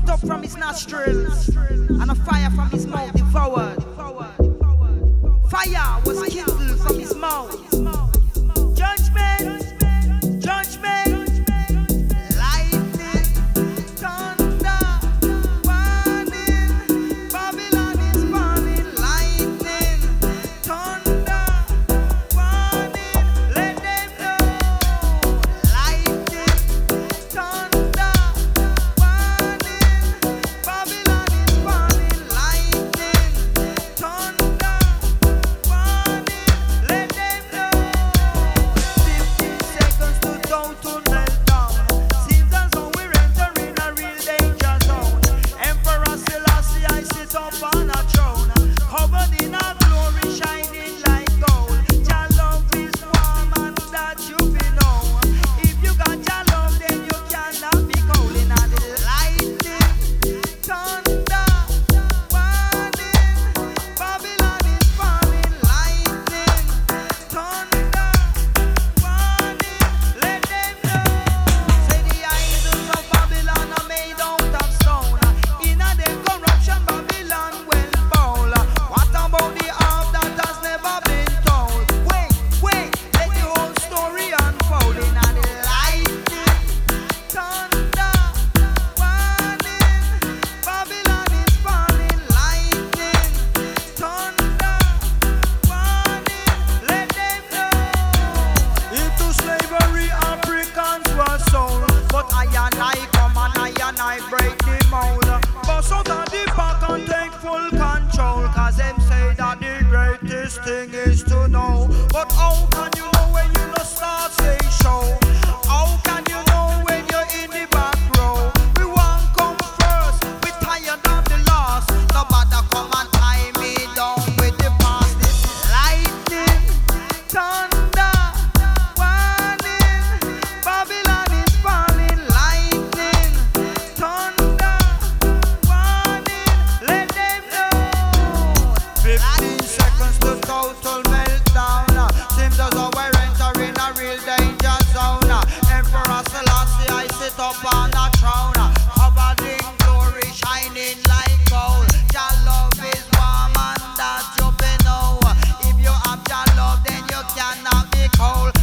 spit up from his nostrils, and a fire from his mouth devoured. Fire was kindled from his mouth. Judgment, judgment, lightning, thunder, warning. Babylon is falling. Lightning, thunder, warning. Let them know. Lightning, thunder, warning. Babylon is falling. Lightning, thunder, warning. Let them know. 15 seconds to down to melt down. Seems as though we're entering a real danger zone. Emperor Selassie, I sit up on a throne, covered in a glory shining like gold. Your love is warm and that you be know. If you got your love, then you cannot be cold. In the lightning, thunder, warning. Babylon is falling. Lightning, thunder, warning. Let them know. Say the idols of Babylon are made out of stone. In a them corruption, Babylon will bowl. What about the half that has never been told? Wait, let the whole story unfold. In the lightning, thunder, warning. Babylon is falling. Lightning, thunder, warning. Let them know. Into slavery Africans were sold, but I come and I break the mold. Bust out of the back and take full control, cause them say that the greatest thing is to know. But how can you know when you no start say show? How can you know when you're in the back row? We want come first, we tired of the loss. Nobody come and tie me down with the past. This is lightning, thunder, warning. Babylon is falling. Lightning, thunder, warning. Let them know. 15 seconds to total meltdown. Seems as though we're entering a real danger zone. Emperor Selassie, I sit up on a throne, covered in glory, shining like gold. Your love is warm and that you be know. If you have your love, then you cannot be cold.